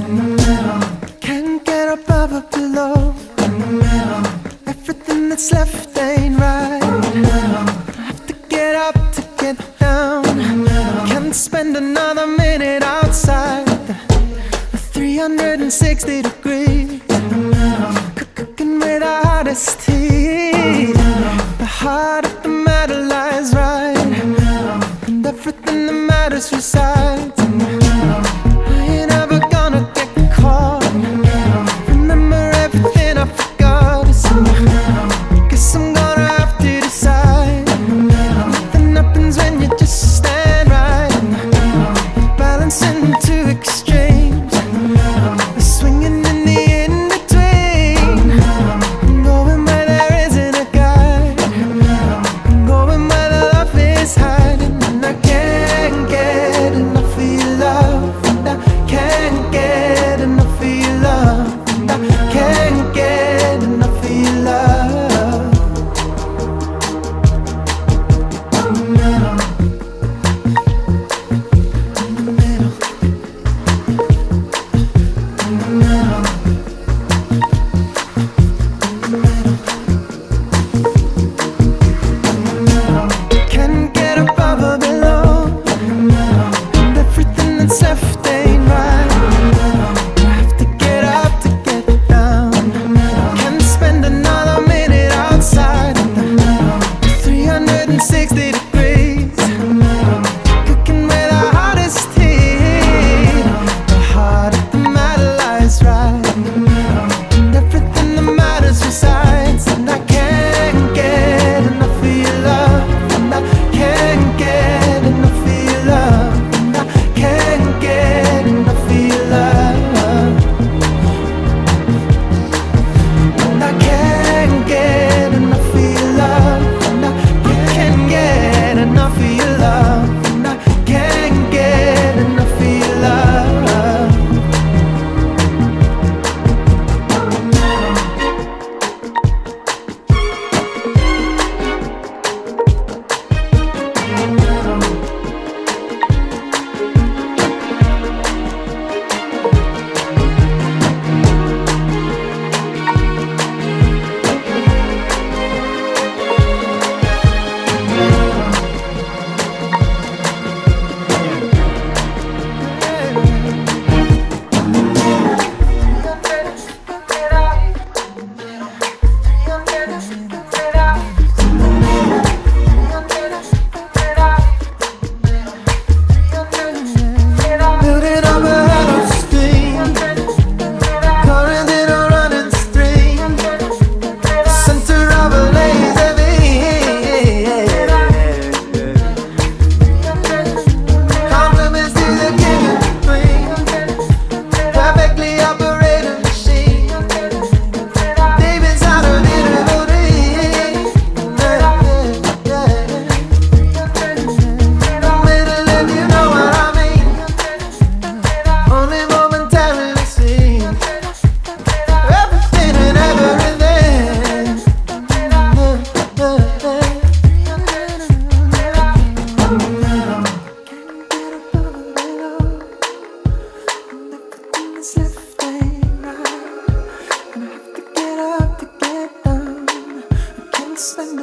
in the middle. Can't get above or below, in the middle. Everything that's left ain't right, in the middle. I have to get up to get down, in the middle. Can't spend another minute outside the 360 degrees, in the middle. Cooking with the hottest tea. The heart of the matter lies right, in the middle. And everything that matters resides in the middle. I ain't ever gonna get caught in the middle. Remember everything I forgot is in the middle. Guess I'm gonna have to decide in the middle. Nothing happens when you just stand right in the middle. Balancing two extremes in the middle. Swinging in the in-between. Going where there isn't a guide. Going where the love is hiding. And I can't get enough of your love. And I can't get enough of your love. And I can't get enough of your love. In the middle. In the middle. In the middle. Can't get above or below, and everything that's left ain't right. I have to get up to get down. Can't spend another minute outside the 360 degrees. Cooking with the hottest tea. The heart of the matter lies right, and everything that matters resides. And I can't get enough of your love. And I can't get enough of your love. And I can't get enough of your love. And I can't get enough of your love. And I can't get enough of your love. And I can't get enough of your love. Building up a hollow stream, current in a running stream, center of a lazy beam. Compliments to the king and queen, perfectly operated machine. David's out of beautiful dream. Middle if you know what I mean. Only momentarily seen. Everything and everything. Everything's left ain't right. And I have to get up to get down. I can't spend